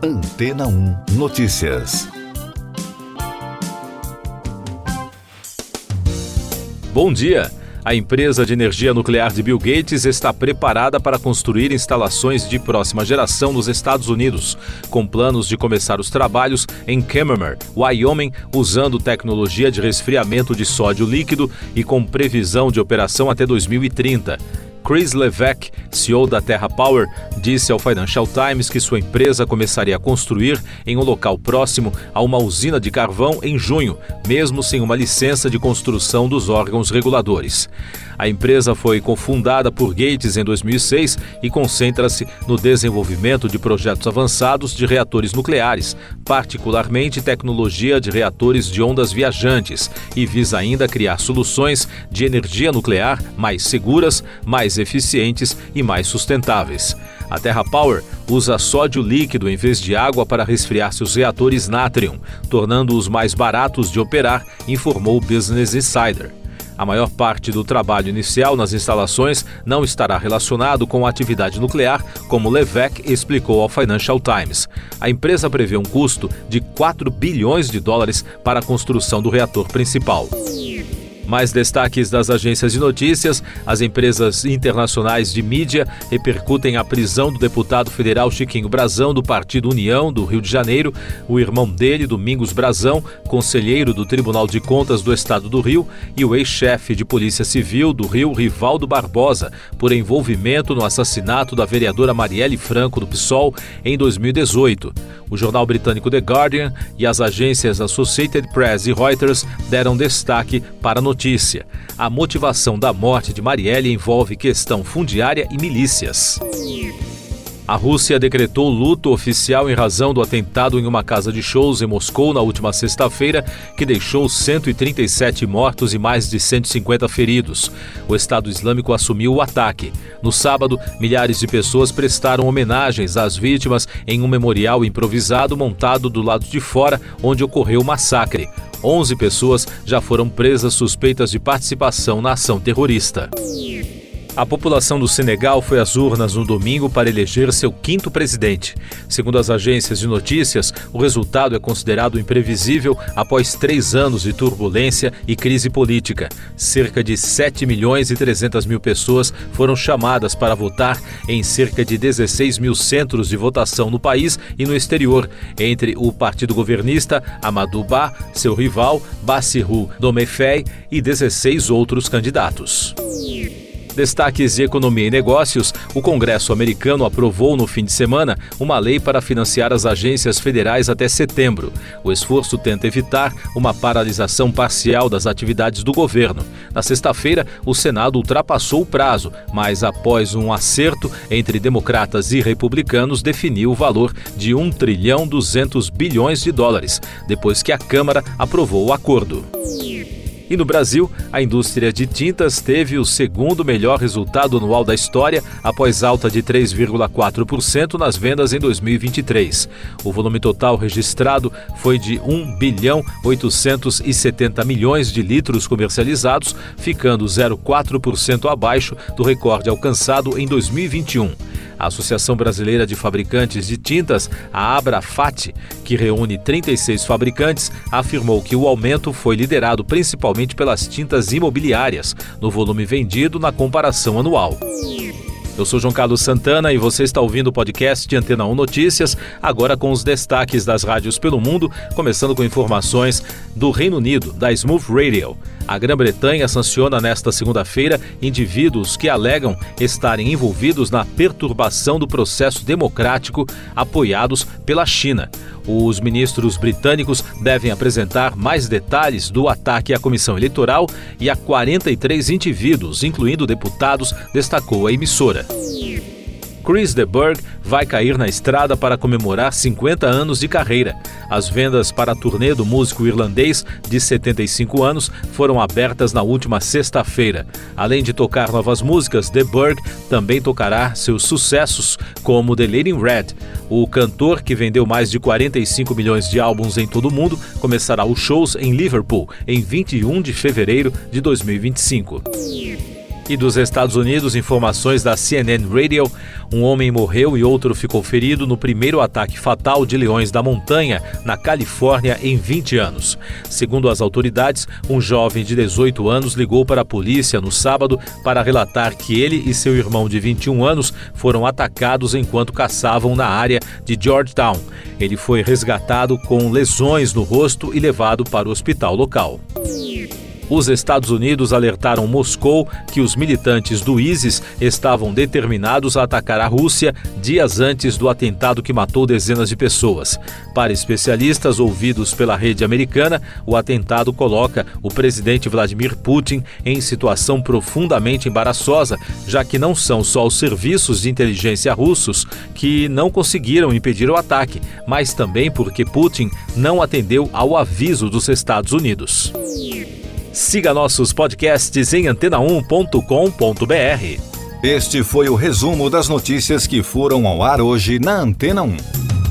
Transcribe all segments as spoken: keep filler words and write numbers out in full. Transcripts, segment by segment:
Antena um Notícias. Bom dia! A empresa de energia nuclear de Bill Gates está preparada para construir instalações de próxima geração nos Estados Unidos, com planos de começar os trabalhos em Kemmerer, Wyoming, usando tecnologia de resfriamento de sódio líquido e com previsão de operação até dois mil e trinta. Chris Levesque, C E O da TerraPower, disse ao Financial Times que sua empresa começaria a construir em um local próximo a uma usina de carvão em junho, mesmo sem uma licença de construção dos órgãos reguladores. A empresa foi cofundada por Gates em dois mil e seis e concentra-se no desenvolvimento de projetos avançados de reatores nucleares, particularmente tecnologia de reatores de ondas viajantes, e visa ainda criar soluções de energia nuclear mais seguras, mais eficientes e mais sustentáveis. A TerraPower usa sódio líquido em vez de água para resfriar seus reatores Natrium, tornando-os mais baratos de operar, informou o Business Insider. A maior parte do trabalho inicial nas instalações não estará relacionado com a atividade nuclear, como Levesque explicou ao Financial Times. A empresa prevê um custo de quatro bilhões de dólares para a construção do reator principal. Mais destaques das agências de notícias: as empresas internacionais de mídia repercutem a prisão do deputado federal Chiquinho Brazão, do Partido União, do Rio de Janeiro, o irmão dele, Domingos Brazão, conselheiro do Tribunal de Contas do Estado do Rio, e o ex-chefe de Polícia Civil do Rio, Rivaldo Barbosa, por envolvimento no assassinato da vereadora Marielle Franco, do PSOL, em dois mil e dezoito. O jornal britânico The Guardian e as agências Associated Press e Reuters deram destaque para a notícia. A motivação da morte de Marielle envolve questão fundiária e milícias. A Rússia decretou luto oficial em razão do atentado em uma casa de shows em Moscou na última sexta-feira, que deixou cento e trinta e sete mortos e mais de cento e cinquenta feridos. O Estado Islâmico assumiu o ataque. No sábado, milhares de pessoas prestaram homenagens às vítimas em um memorial improvisado montado do lado de fora, onde ocorreu o massacre. onze pessoas já foram presas suspeitas de participação na ação terrorista. A população do Senegal foi às urnas no domingo para eleger seu quinto presidente. Segundo as agências de notícias, o resultado é considerado imprevisível após três anos de turbulência e crise política. Cerca de sete milhões e trezentas mil pessoas foram chamadas para votar em cerca de dezesseis mil centros de votação no país e no exterior, entre o partido governista Amadou Ba, seu rival Bassirou Diomaye Faye e dezesseis outros candidatos. Destaques de economia e negócios: o Congresso americano aprovou no fim de semana uma lei para financiar as agências federais até setembro. O esforço tenta evitar uma paralisação parcial das atividades do governo. Na sexta-feira, o Senado ultrapassou o prazo, mas após um acerto entre democratas e republicanos, definiu o valor de um trilhão duzentos bilhões de dólares, depois que a Câmara aprovou o acordo. E no Brasil, a indústria de tintas teve o segundo melhor resultado anual da história, após alta de três vírgula quatro por cento nas vendas em dois mil e vinte e três. O volume total registrado foi de um bilhão oitocentos e setenta milhões de litros comercializados, ficando zero vírgula quatro por cento abaixo do recorde alcançado em dois mil e vinte e um. A Associação Brasileira de Fabricantes de Tintas, a Abrafat, que reúne trinta e seis fabricantes, afirmou que o aumento foi liderado principalmente pelas tintas imobiliárias, no volume vendido na comparação anual. Eu sou João Carlos Santana e você está ouvindo o podcast de Antena um Notícias, agora com os destaques das rádios pelo mundo, começando com informações do Reino Unido, da Smooth Radio. A Grã-Bretanha sanciona nesta segunda-feira indivíduos que alegam estarem envolvidos na perturbação do processo democrático apoiados pela China. Os ministros britânicos devem apresentar mais detalhes do ataque à Comissão Eleitoral e a quarenta e três indivíduos, incluindo deputados, destacou a emissora. Chris de Burgh vai cair na estrada para comemorar cinquenta anos de carreira. As vendas para a turnê do músico irlandês de setenta e cinco anos foram abertas na última sexta-feira. Além de tocar novas músicas, de Burgh também tocará seus sucessos, como The Lady in Red. O cantor, que vendeu mais de quarenta e cinco milhões de álbuns em todo o mundo, começará os shows em Liverpool em vinte e um de fevereiro de dois mil e vinte e cinco. E dos Estados Unidos, informações da C N N Radio. Um homem morreu e outro ficou ferido no primeiro ataque fatal de leões da montanha, na Califórnia, em vinte anos. Segundo as autoridades, um jovem de dezoito anos ligou para a polícia no sábado para relatar que ele e seu irmão de vinte e um anos foram atacados enquanto caçavam na área de Georgetown. Ele foi resgatado com lesões no rosto e levado para o hospital local. Os Estados Unidos alertaram Moscou que os militantes do ISIS estavam determinados a atacar a Rússia dias antes do atentado que matou dezenas de pessoas. Para especialistas ouvidos pela rede americana, o atentado coloca o presidente Vladimir Putin em situação profundamente embaraçosa, já que não são só os serviços de inteligência russos que não conseguiram impedir o ataque, mas também porque Putin não atendeu ao aviso dos Estados Unidos. Siga nossos podcasts em antena um ponto com ponto b r. Este foi o resumo das notícias que foram ao ar hoje na Antena um.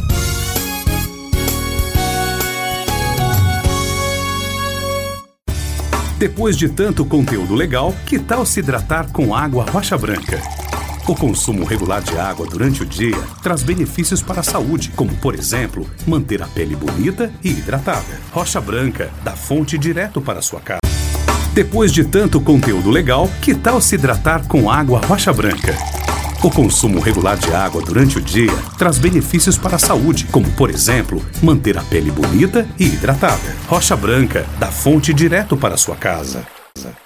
Depois de tanto conteúdo legal, que tal se hidratar com água Rocha Branca? O consumo regular de água durante o dia traz benefícios para a saúde, como, por exemplo, manter a pele bonita e hidratada. Rocha Branca, da fonte direto para a sua casa. Depois de tanto conteúdo legal, que tal se hidratar com água Rocha Branca? O consumo regular de água durante o dia traz benefícios para a saúde, como, por exemplo, manter a pele bonita e hidratada. Rocha Branca, da fonte direto para a sua casa.